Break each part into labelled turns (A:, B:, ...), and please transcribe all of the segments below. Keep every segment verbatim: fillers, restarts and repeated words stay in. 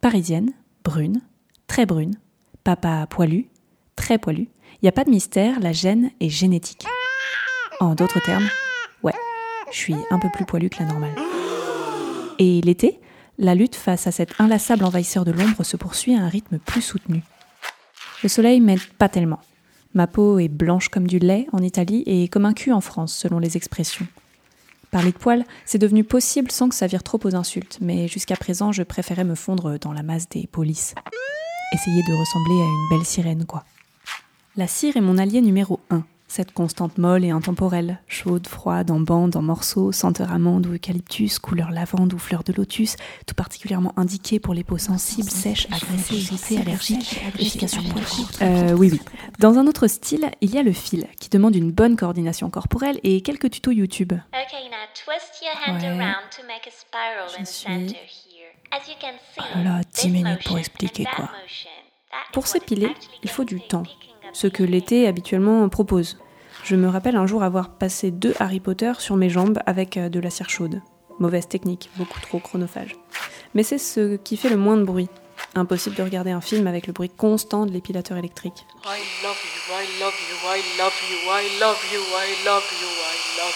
A: Parisienne, brune, très brune, papa poilu, très poilu. Il n'y a pas de mystère, la gène est génétique. En d'autres termes, ouais, je suis un peu plus poilu que la normale. Et l'été, la lutte face à cet inlassable envahisseur de l'ombre se poursuit à un rythme plus soutenu. Le soleil m'aide pas tellement. Ma peau est blanche comme du lait en Italie et comme un cul en France, selon les expressions. Parler de poils, c'est devenu possible sans que ça vire trop aux insultes, mais jusqu'à présent, je préférais me fondre dans la masse des polices. Essayer de ressembler à une belle sirène, quoi. La cire est mon allié numéro un. Cette constante molle et intemporelle, chaude, froide, en bandes, en morceaux, senteur amande ou eucalyptus, couleur lavande ou fleur de lotus, tout particulièrement indiquée pour les peaux sensibles, sèches, agressées, irritées, allergiques, efficace sur poils courts. Euh, oui, oui. Dans un autre style, il y a le fil, qui demande une bonne coordination corporelle et quelques tutos YouTube.
B: Okay, now twist your hand
A: Ouais.
B: around to make a spiral in
A: Je
B: the
A: suis-
B: center here. As you can see,
A: Oh là là, dix
B: this
A: minutes pour
B: motion
A: expliquer,
B: and that
A: quoi.
B: motion, that is
A: Pour
B: what
A: s'épiler,
B: is actually
A: il faut du
B: going to
A: temps,
B: picking up
A: ce que
B: your
A: l'été
B: hair.
A: habituellement propose. Je me rappelle un jour avoir passé deux Harry Potter sur mes jambes avec euh, de la cire chaude. Mauvaise technique, beaucoup trop chronophage. Mais c'est ce qui fait le moins de bruit. Impossible de regarder un film avec le bruit constant de l'épilateur électrique.
C: I love you, I love you, I love you, I love you, I love you, I love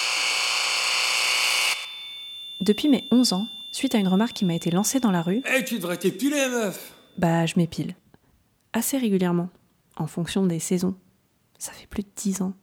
C: you.
A: Depuis mes onze ans, suite à une remarque qui m'a été lancée dans la rue,
D: Eh, tu devrais t'épiler, meuf.
A: bah je m'épile. Assez régulièrement, en fonction des saisons. Ça fait plus de dix ans.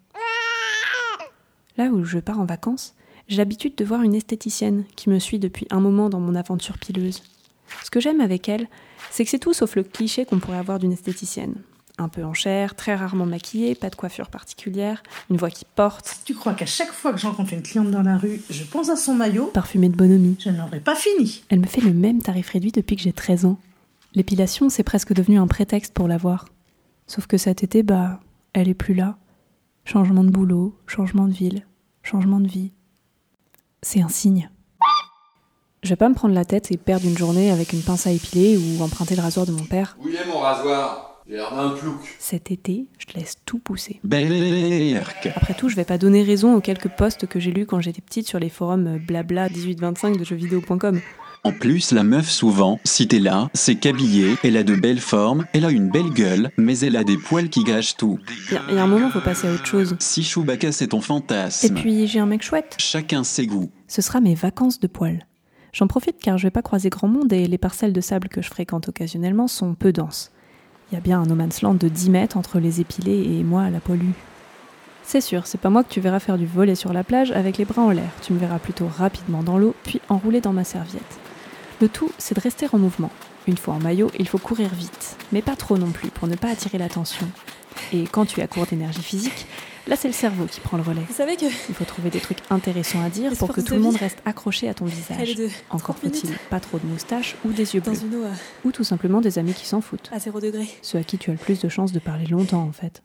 A: Là où je pars en vacances, j'ai l'habitude de voir une esthéticienne qui me suit depuis un moment dans mon aventure pileuse. Ce que j'aime avec elle, c'est que c'est tout sauf le cliché qu'on pourrait avoir d'une esthéticienne. Un peu en chair, très rarement maquillée, pas de coiffure particulière, une voix qui porte,
E: Tu crois qu'à chaque fois que je rencontre une cliente dans la rue, je pense à son maillot?
A: parfumée de bonhomie.
E: Je n'aurais pas fini.
A: Elle me fait le même tarif réduit depuis que j'ai treize ans. L'épilation, c'est presque devenu un prétexte pour la voir. Sauf que cet été, bah, elle est plus là. Changement de boulot, changement de ville, changement de vie. C'est un signe. Je vais pas me prendre la tête et perdre une journée avec une pince à épiler ou emprunter le rasoir de mon père.
D: Où il est mon rasoir? J'ai l'air d'un plouc.
A: Cet été, je te laisse tout pousser.
F: Berk.
A: Après tout, je vais pas donner raison aux quelques posts que j'ai lus quand j'étais petite sur les forums blabla dix-huit vingt-cinq de jeux vidéo point com.
F: En plus, la meuf, souvent, si t'es là, c'est qu'habillée, elle a de belles formes, elle a une belle gueule, mais elle a des poils qui gâchent tout.
A: Il y, y a un moment, faut passer à autre chose.
F: Si Chewbacca c'est ton fantasme,
A: Et puis, j'ai un mec chouette.
F: chacun ses goûts.
A: Ce sera mes vacances de poils. J'en profite car je vais pas croiser grand monde et les parcelles de sable que je fréquente occasionnellement sont peu denses. Il y a bien un no man's land de dix mètres entre les épilés et moi, la poilue. C'est sûr, c'est pas moi que tu verras faire du volley sur la plage avec les bras en l'air. Tu me verras plutôt rapidement dans l'eau, puis enroulé dans ma serviette. Le tout, c'est de rester en mouvement. Une fois en maillot, il faut courir vite, mais pas trop non plus pour ne pas attirer l'attention. Et quand tu es à court d'énergie physique, là c'est le cerveau qui prend le relais.
G: Vous savez que
A: Il faut trouver des trucs intéressants à dire
G: Le
A: pour
G: sport
A: que
G: de
A: tout le monde
G: vie,
A: reste accroché à ton
G: elle
A: visage.
G: est de
A: Encore
G: trente
A: faut-il
G: minutes
A: pas trop de moustaches ou des yeux
G: dans
A: bleus.
G: une eau
A: Ou tout simplement des amis qui s'en foutent.
G: à, à zéro degré.
A: Ceux à qui tu as le plus de chances de parler longtemps en fait.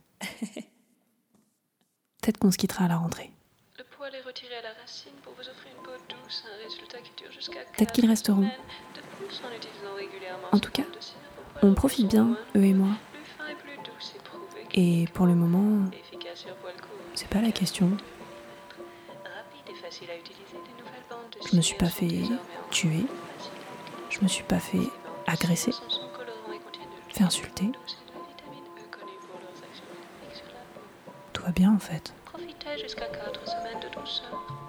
A: Peut-être qu'on se quittera à la rentrée.
C: Le poil est retiré à la racine pour vous offrir une peau douce, un résultat qui dure jusqu'à
A: Peut-être qu'ils
C: quatre
A: resteront.
C: semaines. De plus, en utilisant régulièrement
A: En
C: ce
A: tout cas,
C: poil de cire, vos poils
A: On profite
C: sont
A: bien,
C: moins
A: eux et moi.
C: plus fins et plus doux, c'est prouvé qu'il
A: Et pour le moment,
C: est efficace sur poil court.
A: c'est pas la question.
C: Rapide et facile à utiliser, les nouvelles bandes de
A: Je me suis
C: cire
A: pas
C: sont
A: fait
C: désormais en
A: tuer.
C: faciles à
A: Je me suis pas fait
C: utiliser.
A: agresser,
C: Sont sans colorant et contiennent de
A: fait insulter.
C: douce et de la vitamine E connue pour leurs actions bénéfiques sur la peau.
A: Tout va bien en fait.
C: Profitez jusqu'à quatre semaines de douceur.